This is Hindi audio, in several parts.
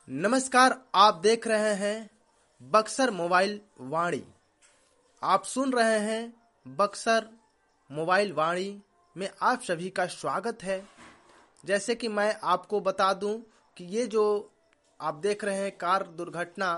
नमस्कार, आप देख रहे हैं बक्सर मोबाइल वाणी। आप सुन रहे हैं बक्सर मोबाइल वाणी में आप सभी का स्वागत है। जैसे कि मैं आपको बता दूं कि ये जो आप देख रहे हैं कार दुर्घटना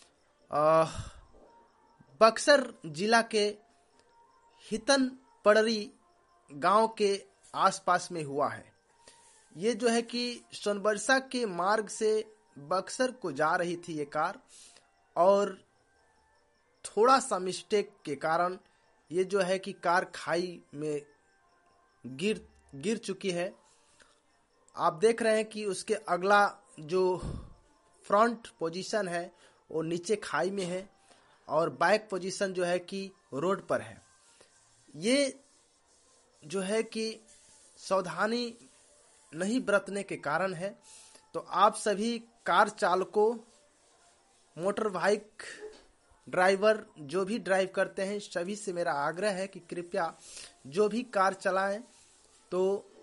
बक्सर जिला के हितन पड़री गांव के आसपास में हुआ है। ये जो है कि सोनबरसा के मार्ग से बक्सर को जा रही थी ये कार, और थोड़ा सा मिस्टेक के कारण ये जो है कि कार खाई में गिर चुकी है। आप देख रहे हैं कि उसके अगला जो फ्रंट पोजीशन है वो नीचे खाई में है और बैक पोजीशन जो है कि रोड पर है। ये जो है कि सावधानी नहीं बरतने के कारण है। तो आप सभी कार चालकों, मोटर बाइक ड्राइवर जो भी ड्राइव करते हैं, सभी से मेरा आग्रह है कि कृपया जो भी कार चलाएं तो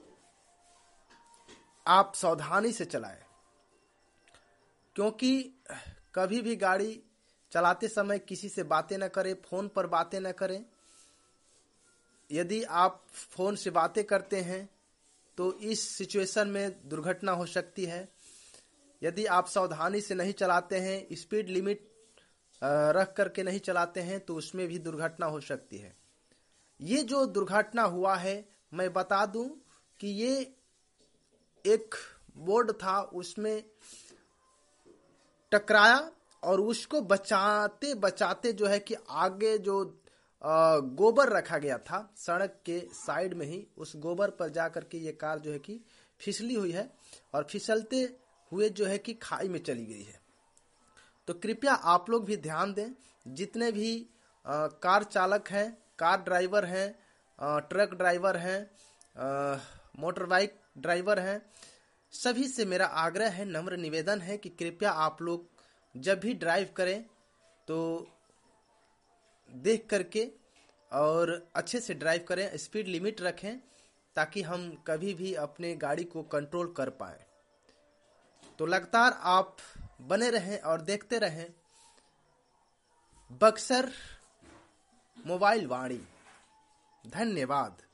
आप सावधानी से चलाएं, क्योंकि कभी भी गाड़ी चलाते समय किसी से बातें न करें, फोन पर बातें न करें। यदि आप फोन से बातें करते हैं तो इस सिचुएशन में दुर्घटना हो सकती है। यदि आप सावधानी से नहीं चलाते हैं, स्पीड लिमिट रख करके नहीं चलाते हैं, तो उसमें भी दुर्घटना हो सकती है। ये जो दुर्घटना हुआ है, मैं बता दूं कि ये एक बोर्ड था, उसमें टकराया और उसको बचाते बचाते जो है कि आगे जो गोबर रखा गया था सड़क के साइड में ही, उस गोबर पर जाकर के ये कार जो है कि फिसली हुई है और फिसलते हुए जो है कि खाई में चली गई है। तो कृपया आप लोग भी ध्यान दें, जितने भी कार चालक हैं, कार ड्राइवर हैं, ट्रक ड्राइवर हैं, मोटर बाइक ड्राइवर हैं, सभी से मेरा आग्रह है, नम्र निवेदन है कि कृपया आप लोग जब भी ड्राइव करें तो देख करके और अच्छे से ड्राइव करें, स्पीड लिमिट रखें, ताकि हम कभी भी अपने गाड़ी को कंट्रोल कर पाएं। तो लगातार आप बने रहें और देखते रहें बक्सर मोबाइल वाणी। धन्यवाद।